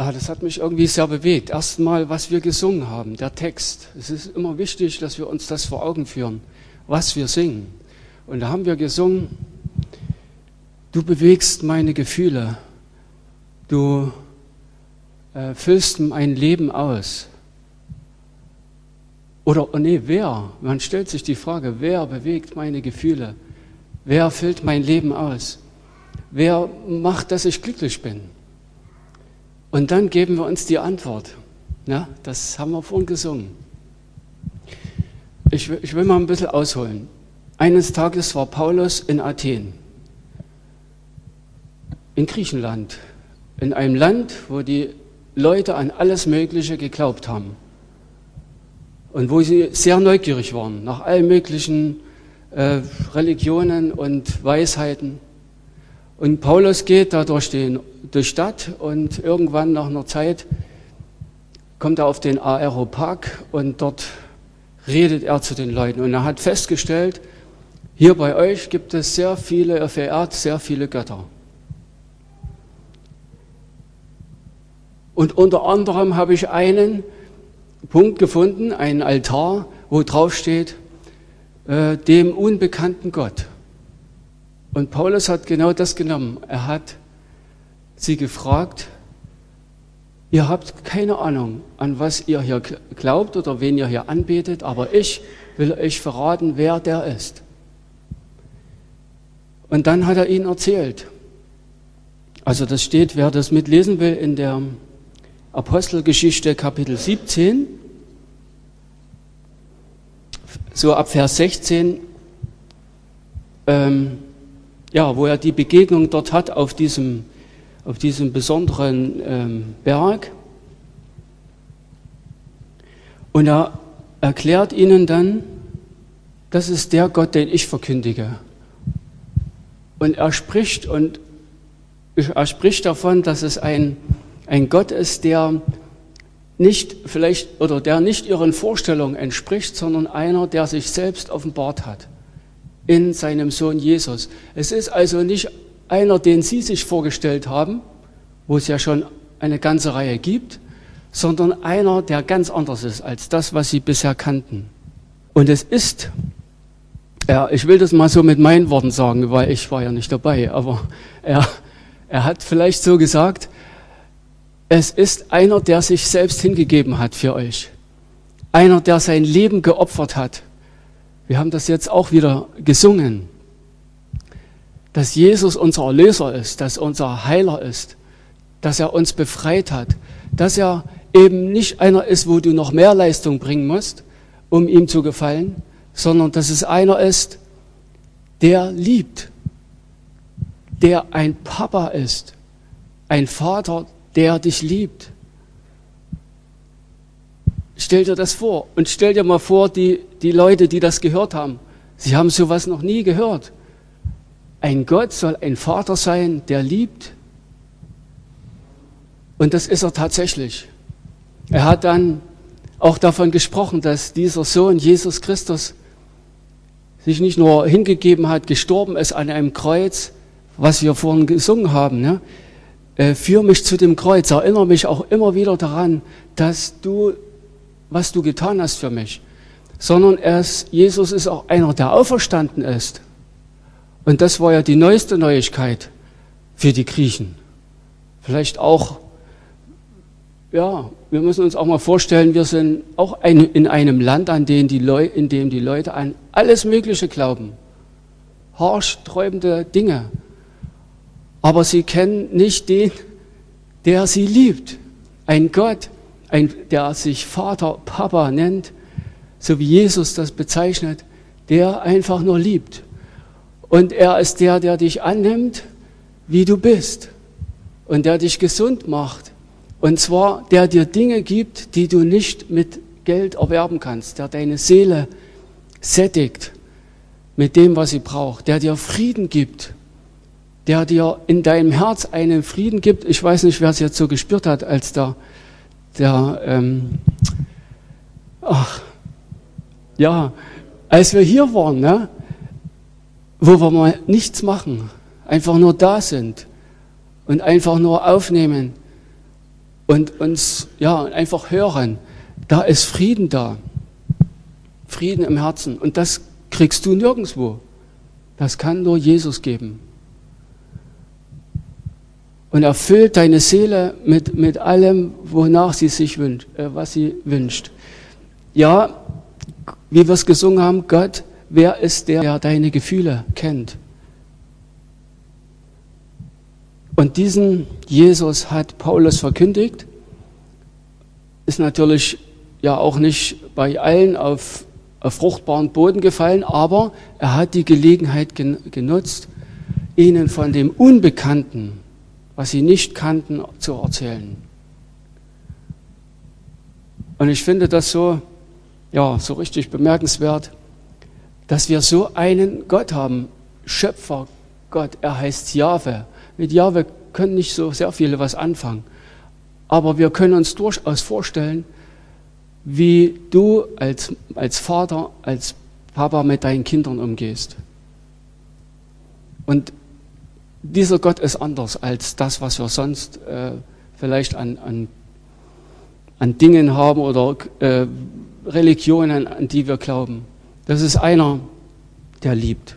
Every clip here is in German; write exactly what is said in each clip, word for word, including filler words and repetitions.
ja, das hat mich irgendwie sehr bewegt. Erstmal, was wir gesungen haben, der Text. Es ist immer wichtig, dass wir uns das vor Augen führen, was wir singen. Und da haben wir gesungen, du bewegst meine Gefühle, du äh, füllst mein Leben aus. Oder, oh nee, wer? Man stellt sich die Frage, wer bewegt meine Gefühle? Wer füllt mein Leben aus? Wer macht, dass ich glücklich bin? Und dann geben wir uns die Antwort. Ja, das haben wir vorhin gesungen. Ich, ich will mal ein bisschen ausholen. Eines Tages war Paulus in Athen, in Griechenland, in einem Land, wo die Leute an alles Mögliche geglaubt haben und wo sie sehr neugierig waren nach allen möglichen äh, Religionen und Weisheiten. Und Paulus geht da durch die durch Stadt und irgendwann nach einer Zeit kommt er auf den Areopag und dort redet er zu den Leuten. Und er hat festgestellt, hier bei euch gibt es sehr viele, er verehrt sehr viele Götter. Und unter anderem habe ich einen Punkt gefunden, einen Altar, wo drauf steht, äh, dem unbekannten Gott. Und Paulus hat genau das genommen. Er hat sie gefragt, ihr habt keine Ahnung, an was ihr hier glaubt oder wen ihr hier anbetet, aber ich will euch verraten, wer der ist. Und dann hat er ihnen erzählt. Also das steht, wer das mitlesen will, in der Apostelgeschichte Kapitel siebzehn, so ab Vers sechzehn, ähm, ja, wo er die Begegnung dort hat auf diesem, auf diesem besonderen ähm, Berg. Und er erklärt ihnen dann, das ist der Gott, den ich verkündige. Und er spricht, und er spricht davon, dass es ein, ein Gott ist, der nicht vielleicht oder der nicht ihren Vorstellungen entspricht, sondern einer, der sich selbst offenbart hat in seinem Sohn Jesus. Es ist also nicht einer, den Sie sich vorgestellt haben, wo es ja schon eine ganze Reihe gibt, sondern einer, der ganz anders ist als das, was Sie bisher kannten. Und es ist, ja, ich will das mal so mit meinen Worten sagen, weil ich war ja nicht dabei, aber er, er hat vielleicht so gesagt, es ist einer, der sich selbst hingegeben hat für euch. Einer, der sein Leben geopfert hat. Wir haben das jetzt auch wieder gesungen, dass Jesus unser Erlöser ist, dass er unser Heiler ist, dass er uns befreit hat, dass er eben nicht einer ist, wo du noch mehr Leistung bringen musst, um ihm zu gefallen, sondern dass es einer ist, der liebt, der ein Papa ist, ein Vater, der dich liebt. Stell dir das vor und stell dir mal vor, die, die Leute, die das gehört haben, sie haben sowas noch nie gehört. Ein Gott soll ein Vater sein, der liebt. Und das ist er tatsächlich. Er hat dann auch davon gesprochen, dass dieser Sohn Jesus Christus sich nicht nur hingegeben hat, gestorben ist an einem Kreuz, was wir vorhin gesungen haben, ne? Äh, führ mich zu dem Kreuz, erinnere mich auch immer wieder daran, dass du, was du getan hast für mich, sondern er ist, Jesus ist auch einer, der auferstanden ist. Und das war ja die neueste Neuigkeit für die Griechen. Vielleicht auch, ja, wir müssen uns auch mal vorstellen, wir sind auch ein, in einem Land, an dem die Leu- in dem die Leute an alles Mögliche glauben. Haarsträubende Dinge. Aber sie kennen nicht den, der sie liebt. Ein Gott, ein, der sich Vater, Papa nennt, so wie Jesus das bezeichnet, der einfach nur liebt. Und er ist der, der dich annimmt, wie du bist. Und der dich gesund macht. Und zwar, der dir Dinge gibt, die du nicht mit Geld erwerben kannst. Der deine Seele sättigt mit dem, was sie braucht. Der dir Frieden gibt. Der dir in deinem Herz einen Frieden gibt. Ich weiß nicht, wer es jetzt so gespürt hat, als der, der ähm, ach, ja, als wir hier waren, ne, wo wir mal nichts machen, einfach nur da sind und einfach nur aufnehmen, und uns ja einfach hören, da ist Frieden da. Frieden im Herzen. Und das kriegst du nirgendwo. Das kann nur Jesus geben. Und erfüllt deine Seele mit, mit allem, wonach sie sich wünscht, äh, was sie wünscht. Ja, wie wir es gesungen haben, Gott, wer ist der, der deine Gefühle kennt? Und diesen Jesus hat Paulus verkündigt. Ist natürlich ja auch nicht bei allen auf, auf fruchtbaren Boden gefallen, aber er hat die Gelegenheit genutzt, ihnen von dem Unbekannten, was sie nicht kannten, zu erzählen. Und ich finde das so, ja, so richtig bemerkenswert, dass wir so einen Gott haben, Schöpfer Gott, er heißt Jahwe. Mit Jahwe können nicht so sehr viele was anfangen, aber wir können uns durchaus vorstellen, wie du als, als Vater, als Papa mit deinen Kindern umgehst. Und dieser Gott ist anders als das, was wir sonst äh, vielleicht an, an, an Dingen haben oder äh, Religionen, an die wir glauben. Das ist einer, der liebt.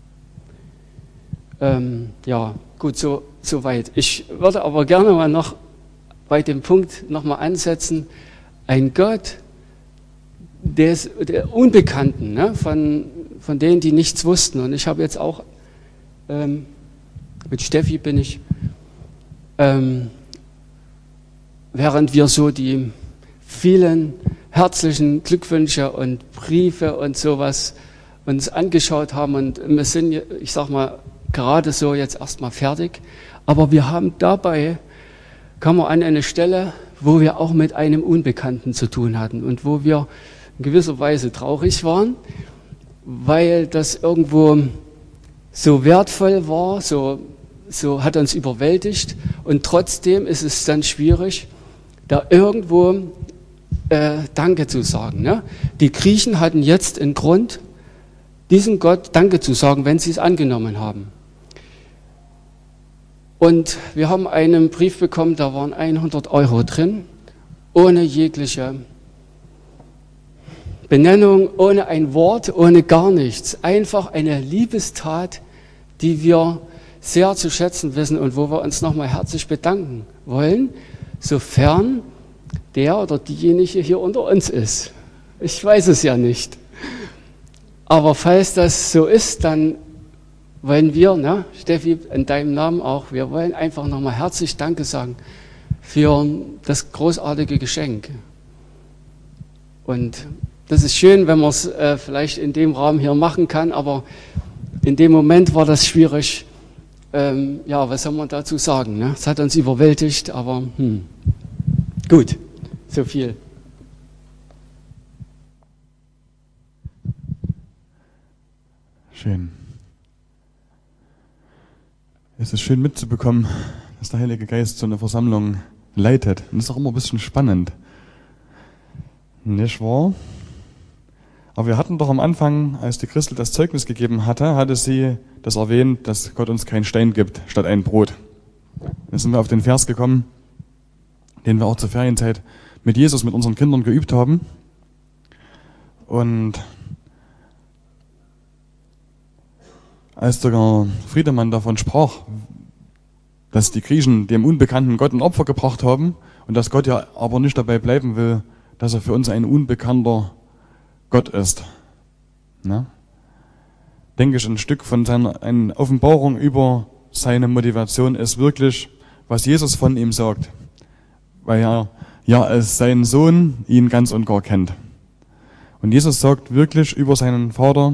Ähm, ja, gut, so, so weit. Ich würde aber gerne mal noch bei dem Punkt nochmal ansetzen. Ein Gott des, der Unbekannten, ne? von, von denen, die nichts wussten. Und ich habe jetzt auch, ähm, mit Steffi bin ich, ähm, während wir so die vielen herzlichen Glückwünsche und Briefe und sowas uns angeschaut haben und wir sind, ich sag mal, gerade so jetzt erstmal fertig, aber wir haben dabei, kamen wir an eine Stelle, wo wir auch mit einem Unbekannten zu tun hatten und wo wir in gewisser Weise traurig waren, weil das irgendwo so wertvoll war, so, so hat uns überwältigt und trotzdem ist es dann schwierig, da irgendwo äh, Danke zu sagen. Ne? Die Griechen hatten jetzt einen Grund, diesem Gott Danke zu sagen, wenn sie es angenommen haben. Und wir haben einen Brief bekommen, da waren hundert Euro drin, ohne jegliche Benennung, ohne ein Wort, ohne gar nichts. Einfach eine Liebestat, die wir sehr zu schätzen wissen und wo wir uns nochmal herzlich bedanken wollen, sofern der oder diejenige hier unter uns ist. Ich weiß es ja nicht. Aber falls das so ist, dann wollen wir, ne, Steffi, in deinem Namen auch, wir wollen einfach nochmal herzlich Danke sagen für das großartige Geschenk. Und das ist schön, wenn man es äh, vielleicht in dem Rahmen hier machen kann, aber in dem Moment war das schwierig. Ähm, ja, was soll man dazu sagen? Ne? Es hat uns überwältigt, aber hm. Gut, so viel. Schön. Es ist schön mitzubekommen, dass der Heilige Geist so eine Versammlung leitet. Und das ist auch immer ein bisschen spannend. Nicht wahr? Aber wir hatten doch am Anfang, als die Christel das Zeugnis gegeben hatte, hatte sie das erwähnt, dass Gott uns keinen Stein gibt, statt ein Brot. Da sind wir auf den Vers gekommen, den wir auch zur Ferienzeit mit Jesus, mit unseren Kindern geübt haben. Und als der Friedemann davon sprach, dass die Griechen dem unbekannten Gott ein Opfer gebracht haben und dass Gott ja aber nicht dabei bleiben will, dass er für uns ein unbekannter Gott ist. Ne? Denke ich, ein Stück von seiner eine Offenbarung über seine Motivation ist wirklich, was Jesus von ihm sagt, weil er ja als seinen Sohn ihn ganz und gar kennt. Und Jesus sagt wirklich über seinen Vater,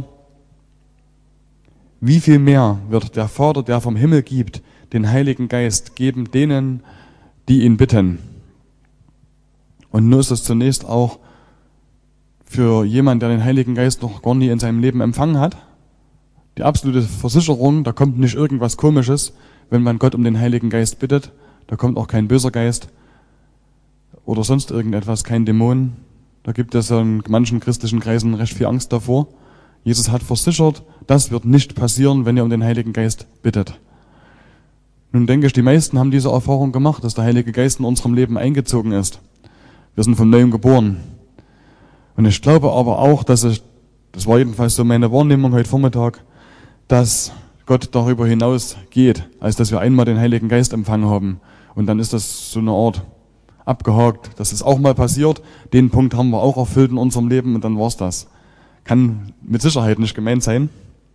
wie viel mehr wird der Vater, der vom Himmel gibt, den Heiligen Geist geben denen, die ihn bitten. Und nur ist es zunächst auch für jemanden, der den Heiligen Geist noch gar nie in seinem Leben empfangen hat, die absolute Versicherung, da kommt nicht irgendwas Komisches, wenn man Gott um den Heiligen Geist bittet, da kommt auch kein böser Geist oder sonst irgendetwas, kein Dämon. Da gibt es in manchen christlichen Kreisen recht viel Angst davor. Jesus hat versichert, das wird nicht passieren, wenn ihr um den Heiligen Geist bittet. Nun denke ich, die meisten haben diese Erfahrung gemacht, dass der Heilige Geist in unserem Leben eingezogen ist. Wir sind von neuem geboren. Und ich glaube aber auch, dass ich, das war jedenfalls so meine Wahrnehmung heute Vormittag, dass Gott darüber hinaus geht, als dass wir einmal den Heiligen Geist empfangen haben. Und dann ist das so eine Art abgehakt. Das ist auch mal passiert. Den Punkt haben wir auch erfüllt in unserem Leben und dann war's das. Kann mit Sicherheit nicht gemeint sein.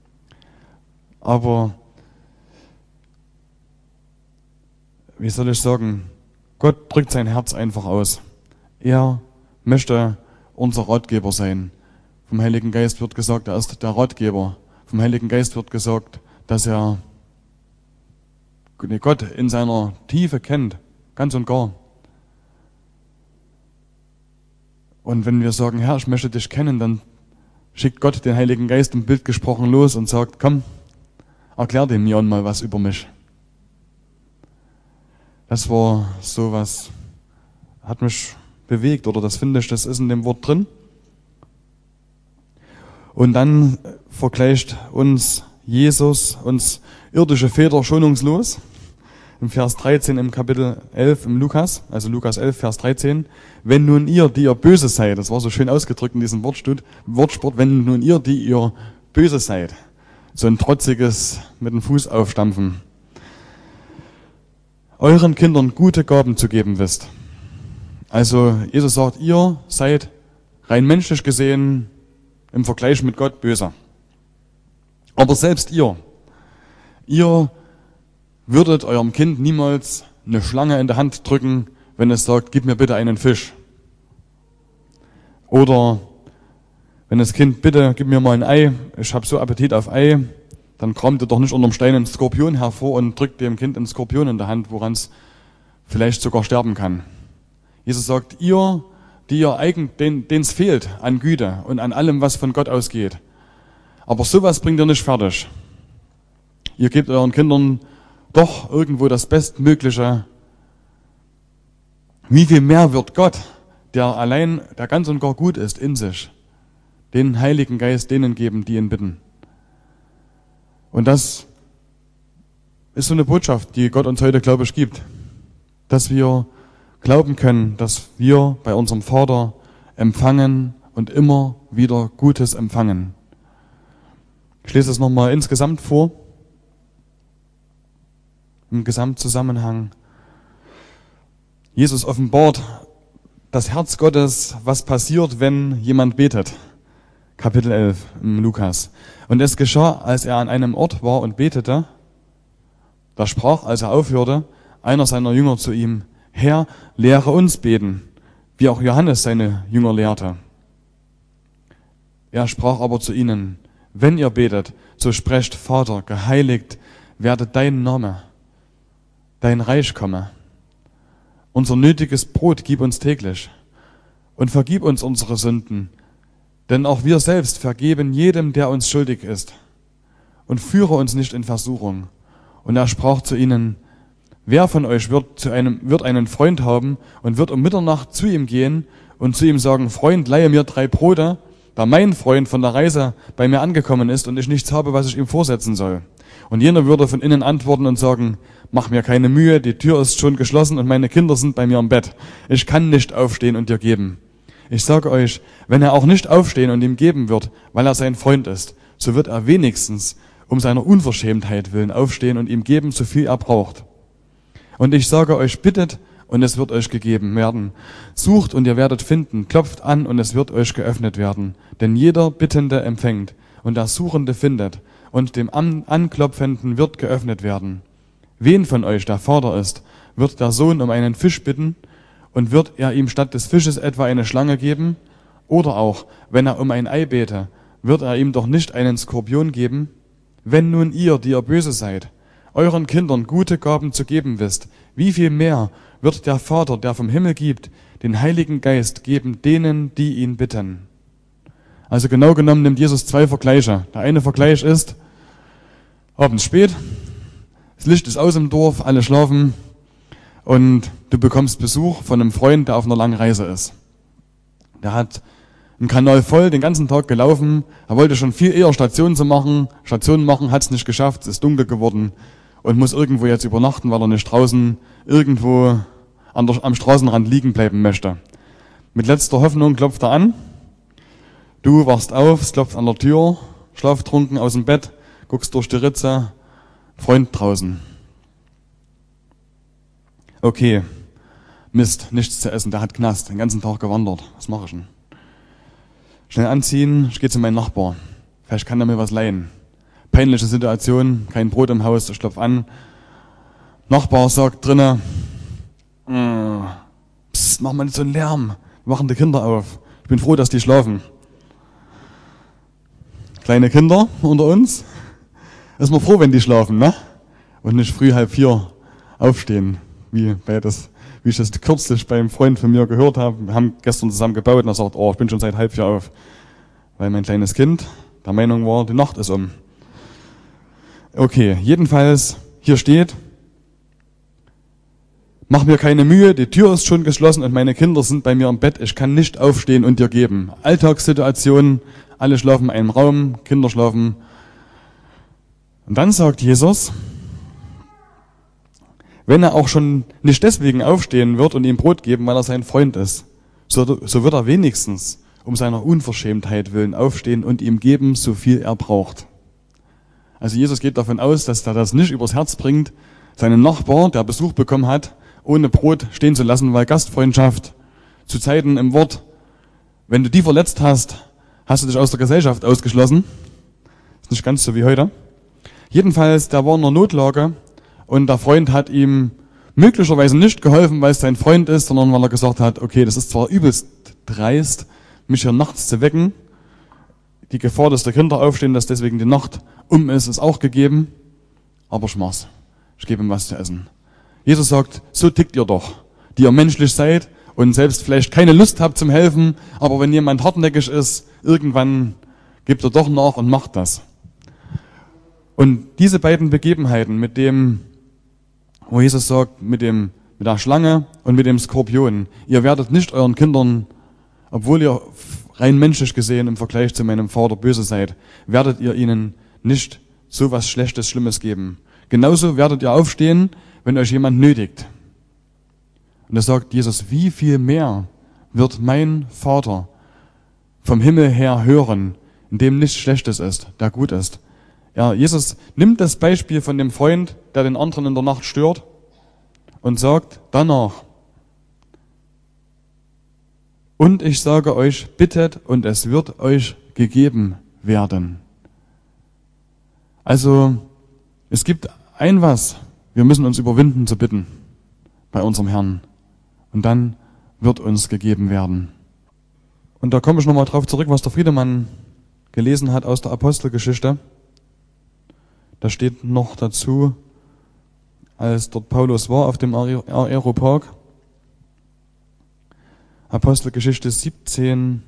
Aber wie soll ich sagen, Gott drückt sein Herz einfach aus. Er möchte unser Ratgeber sein. Vom Heiligen Geist wird gesagt, er ist der Ratgeber. Vom Heiligen Geist wird gesagt, dass er Gott in seiner Tiefe kennt, ganz und gar. Und wenn wir sagen, Herr, ich möchte dich kennen, dann schickt Gott den Heiligen Geist im Bild gesprochen los und sagt, komm, erklär dem Jan mal was über mich. Das war sowas, hat mich bewegt, oder das finde ich, das ist in dem Wort drin. Und dann vergleicht uns Jesus, uns irdische Väter schonungslos. Im Vers dreizehn im Kapitel elf im Lukas, also Lukas elf, Vers dreizehn. Wenn nun ihr, die ihr böse seid, das war so schön ausgedrückt in diesem Wortstut, Wortsport, wenn nun ihr, die ihr böse seid, so ein trotziges mit dem Fuß aufstampfen, euren Kindern gute Gaben zu geben wisst. Also Jesus sagt, ihr seid rein menschlich gesehen im Vergleich mit Gott böse. Aber selbst ihr, ihr würdet eurem Kind niemals eine Schlange in der Hand drücken, wenn es sagt, gib mir bitte einen Fisch. Oder wenn das Kind, bitte gib mir mal ein Ei, ich habe so Appetit auf Ei, dann kramt ihr doch nicht unterm Stein einen Skorpion hervor und drückt dem Kind einen Skorpion in der Hand, woran es vielleicht sogar sterben kann. Jesus sagt, ihr, die ihr eigen, denen es fehlt an Güte und an allem, was von Gott ausgeht. Aber sowas bringt ihr nicht fertig. Ihr gebt euren Kindern doch irgendwo das Bestmögliche. Wie viel mehr wird Gott, der allein, der ganz und gar gut ist in sich, den Heiligen Geist denen geben, die ihn bitten. Und das ist so eine Botschaft, die Gott uns heute, glaube ich, gibt. Dass wir glauben können, dass wir bei unserem Vater empfangen und immer wieder Gutes empfangen. Ich lese es nochmal insgesamt vor, im Gesamtzusammenhang. Jesus offenbart das Herz Gottes, was passiert, wenn jemand betet. Kapitel elf im Lukas. Und es geschah, als er an einem Ort war und betete, da sprach, als er aufhörte, einer seiner Jünger zu ihm, Herr, lehre uns beten, wie auch Johannes seine Jünger lehrte. Er sprach aber zu ihnen, wenn ihr betet, so sprecht, Vater, geheiligt werde dein Name, dein Reich komme. Unser nötiges Brot gib uns täglich und vergib uns unsere Sünden, denn auch wir selbst vergeben jedem, der uns schuldig ist. Und führe uns nicht in Versuchung. Und er sprach zu ihnen, wer von euch wird, zu einem, wird einen Freund haben und wird um Mitternacht zu ihm gehen und zu ihm sagen, Freund, leihe mir drei Brote, da mein Freund von der Reise bei mir angekommen ist und ich nichts habe, was ich ihm vorsetzen soll. Und jener würde von innen antworten und sagen, mach mir keine Mühe, die Tür ist schon geschlossen und meine Kinder sind bei mir im Bett. Ich kann nicht aufstehen und dir geben. Ich sage euch, wenn er auch nicht aufstehen und ihm geben wird, weil er sein Freund ist, so wird er wenigstens um seiner Unverschämtheit willen aufstehen und ihm geben, so viel er braucht. Und ich sage euch, bittet und es wird euch gegeben werden. Sucht und ihr werdet finden, klopft an und es wird euch geöffnet werden. Denn jeder Bittende empfängt und der Suchende findet und dem An- Anklopfenden wird geöffnet werden. Wen von euch der Vater ist, wird der Sohn um einen Fisch bitten und wird er ihm statt des Fisches etwa eine Schlange geben? Oder auch, wenn er um ein Ei bete, wird er ihm doch nicht einen Skorpion geben? Wenn nun ihr, die ihr böse seid, euren Kindern gute Gaben zu geben wisst, wie viel mehr wird der Vater, der vom Himmel gibt, den Heiligen Geist geben denen, die ihn bitten. Also genau genommen nimmt Jesus zwei Vergleiche. Der eine Vergleich ist, abends spät, das Licht ist aus im Dorf, alle schlafen und du bekommst Besuch von einem Freund, der auf einer langen Reise ist. Der hat einen Kanal voll, den ganzen Tag gelaufen, er wollte schon viel eher Stationen zu machen, Stationen machen, hat es nicht geschafft, es ist dunkel geworden und muss irgendwo jetzt übernachten, weil er nicht draußen irgendwo an der, am Straßenrand liegen bleiben möchte. Mit letzter Hoffnung klopft er an. Du wachst auf, es klopft an der Tür, schlaftrunken aus dem Bett, guckst durch die Ritze, Freund draußen. Okay, Mist, nichts zu essen, der hat Knast, den ganzen Tag gewandert. Was mache ich denn? Schnell anziehen, ich gehe zu meinem Nachbar. Vielleicht kann er mir was leihen. Peinliche Situation, kein Brot im Haus, ich klopfe an. Nachbar sagt drinnen, psst, mach mal nicht so einen Lärm, wir machen die Kinder auf. Ich bin froh, dass die schlafen. Kleine Kinder unter uns, ist man froh, wenn die schlafen, ne? Und nicht früh halb vier aufstehen, wie bei das, wie ich das kürzlich beim Freund von mir gehört habe. Wir haben gestern zusammen gebaut und er sagt, oh, ich bin schon seit halb vier auf. Weil mein kleines Kind der Meinung war, die Nacht ist um. Okay, jedenfalls, hier steht, mach mir keine Mühe, die Tür ist schon geschlossen und meine Kinder sind bei mir im Bett, ich kann nicht aufstehen und dir geben. Alltagssituation, alle schlafen in einem Raum, Kinder schlafen. Und dann sagt Jesus, wenn er auch schon nicht deswegen aufstehen wird und ihm Brot geben, weil er sein Freund ist, so, so wird er wenigstens um seiner Unverschämtheit willen aufstehen und ihm geben, so viel er braucht. Also Jesus geht davon aus, dass er das nicht übers Herz bringt, seinen Nachbar, der Besuch bekommen hat, ohne Brot stehen zu lassen, weil Gastfreundschaft zu Zeiten im Wort, wenn du die verletzt hast, hast du dich aus der Gesellschaft ausgeschlossen. Ist nicht ganz so wie heute. Jedenfalls, der war in einer Notlage und der Freund hat ihm möglicherweise nicht geholfen, weil es sein Freund ist, sondern weil er gesagt hat, okay, das ist zwar übelst dreist, mich hier nachts zu wecken, die Gefahr, dass die Kinder aufstehen, dass deswegen die Nacht um ist, ist auch gegeben, aber ich mach's. Ich gebe ihm was zu essen. Jesus sagt, so tickt ihr doch, die ihr menschlich seid und selbst vielleicht keine Lust habt zum Helfen, aber wenn jemand hartnäckig ist, irgendwann gebt ihr doch nach und macht das. Und diese beiden Begebenheiten mit dem, wo Jesus sagt, mit dem, mit der Schlange und mit dem Skorpion, ihr werdet nicht euren Kindern, obwohl ihr rein menschlich gesehen im Vergleich zu meinem Vater böse seid, werdet ihr ihnen nicht so was Schlechtes, Schlimmes geben. Genauso werdet ihr aufstehen, wenn euch jemand nötigt. Und da sagt Jesus, wie viel mehr wird mein Vater vom Himmel her hören, in dem nichts Schlechtes ist, der gut ist. Ja, Jesus nimmt das Beispiel von dem Freund, der den anderen in der Nacht stört und sagt danach, und ich sage euch, bittet und es wird euch gegeben werden. Also, es gibt ein was, wir müssen uns überwinden zu bitten bei unserem Herrn. Und dann wird uns gegeben werden. Und da komme ich nochmal drauf zurück, was der Friedemann gelesen hat aus der Apostelgeschichte. Da steht noch dazu, als dort Paulus war auf dem Areopag, Apostelgeschichte siebzehn,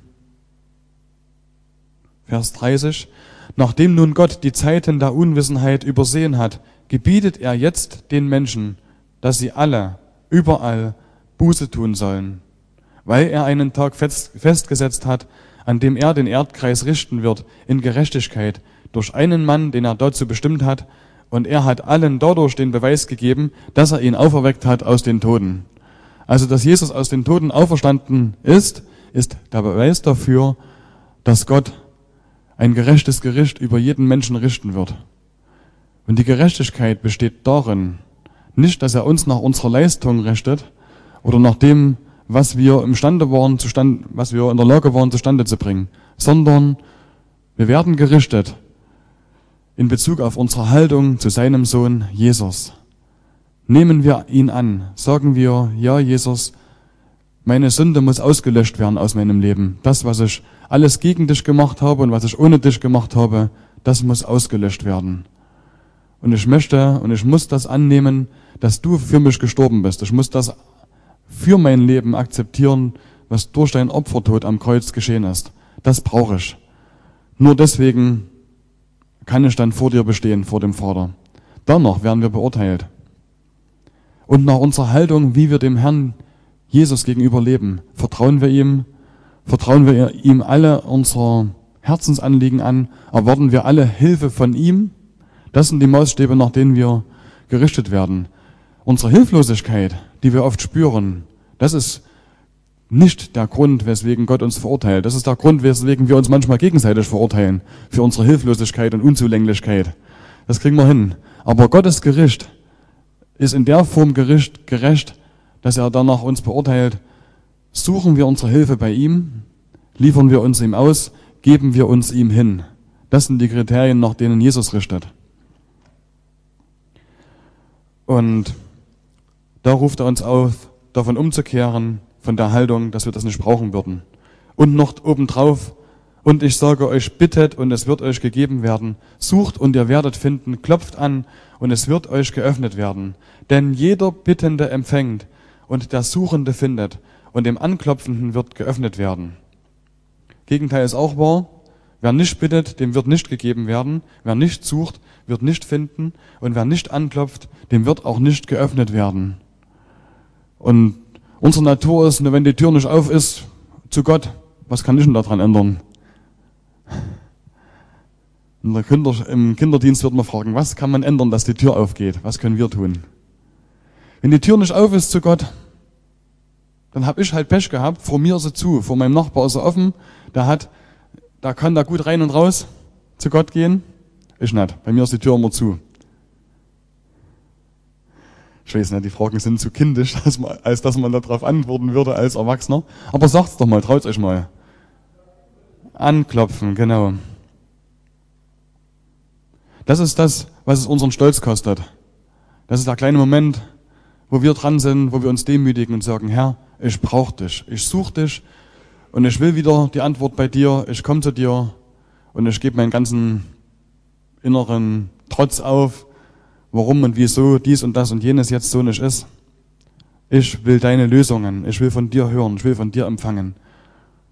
Vers dreißig. Nachdem nun Gott die Zeiten der Unwissenheit übersehen hat, gebietet er jetzt den Menschen, dass sie alle, überall Buße tun sollen, weil er einen Tag fest, festgesetzt hat, an dem er den Erdkreis richten wird in Gerechtigkeit durch einen Mann, den er dazu bestimmt hat, und er hat allen dadurch den Beweis gegeben, dass er ihn auferweckt hat aus den Toten. Also, dass Jesus aus den Toten auferstanden ist, ist der Beweis dafür, dass Gott ein gerechtes Gericht über jeden Menschen richten wird. Und die Gerechtigkeit besteht darin, nicht, dass er uns nach unserer Leistung richtet oder nach dem, was wir imstande waren, zustand, was wir in der Lage waren, zustande zu bringen, sondern wir werden gerichtet in Bezug auf unsere Haltung zu seinem Sohn Jesus. Nehmen wir ihn an, sagen wir, ja Jesus, meine Sünde muss ausgelöscht werden aus meinem Leben. Das, was ich alles gegen dich gemacht habe und was ich ohne dich gemacht habe, das muss ausgelöscht werden. Und ich möchte und ich muss das annehmen, dass du für mich gestorben bist. Ich muss das für mein Leben akzeptieren, was durch dein Opfertod am Kreuz geschehen ist. Das brauche ich. Nur deswegen kann ich dann vor dir bestehen, vor dem Vater. Danach werden wir beurteilt. Und nach unserer Haltung, wie wir dem Herrn Jesus gegenüber leben, vertrauen wir ihm, vertrauen wir ihm alle unsere Herzensanliegen an, erwarten wir alle Hilfe von ihm. Das sind die Maßstäbe, nach denen wir gerichtet werden. Unsere Hilflosigkeit, die wir oft spüren, das ist nicht der Grund, weswegen Gott uns verurteilt. Das ist der Grund, weswegen wir uns manchmal gegenseitig verurteilen für unsere Hilflosigkeit und Unzulänglichkeit. Das kriegen wir hin. Aber Gottes Gericht ist in der Form Gericht, gerecht, dass er danach uns beurteilt. Suchen wir unsere Hilfe bei ihm, liefern wir uns ihm aus, geben wir uns ihm hin. Das sind die Kriterien, nach denen Jesus richtet. Und da ruft er uns auf, davon umzukehren, von der Haltung, dass wir das nicht brauchen würden. Und noch obendrauf, und ich sage euch, bittet und es wird euch gegeben werden. Sucht und ihr werdet finden, klopft an und es wird euch geöffnet werden. Denn jeder Bittende empfängt und der Suchende findet und dem Anklopfenden wird geöffnet werden. Gegenteil ist auch wahr. Wer nicht bittet, dem wird nicht gegeben werden. Wer nicht sucht, wird nicht finden. Und wer nicht anklopft, dem wird auch nicht geöffnet werden. Und unsere Natur ist, wenn die Tür nicht auf ist, zu Gott, was kann ich denn daran ändern? In der Kinder, Im Kinderdienst wird man fragen, was kann man ändern, dass die Tür aufgeht? Was können wir tun? Wenn die Tür nicht auf ist zu Gott, dann habe ich halt Pech gehabt, vor mir ist sie zu, vor meinem Nachbar ist sie offen, der hat, da kann da gut rein und raus zu Gott gehen. Ich nicht, bei mir ist die Tür immer zu. Ich weiß nicht, die Fragen sind zu kindisch, als, man, als dass man darauf antworten würde als Erwachsener. Aber sagt's doch mal, traut's euch mal. Anklopfen, genau. Das ist das, was es unseren Stolz kostet. Das ist der kleine Moment, wo wir dran sind, wo wir uns demütigen und sagen, Herr, ich brauche dich, ich suche dich und ich will wieder die Antwort bei dir, ich komme zu dir und ich gebe meinen ganzen inneren Trotz auf, warum und wieso dies und das und jenes jetzt so nicht ist. Ich will deine Lösungen, ich will von dir hören, ich will von dir empfangen.